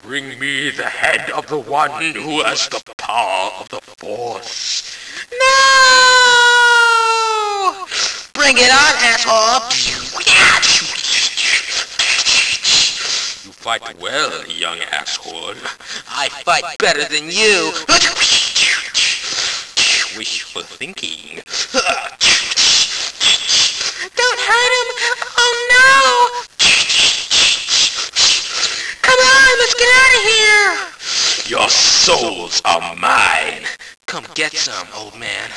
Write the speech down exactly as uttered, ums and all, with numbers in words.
Bring me the head of the one who has the power of the Force. No! Bring it on, asshole! You fight well, young asshole. I fight better than you! Wishful thinking. Don't hurt him! Oh no! Come on, let's get out of here! Your souls are mine. Come get some, old man.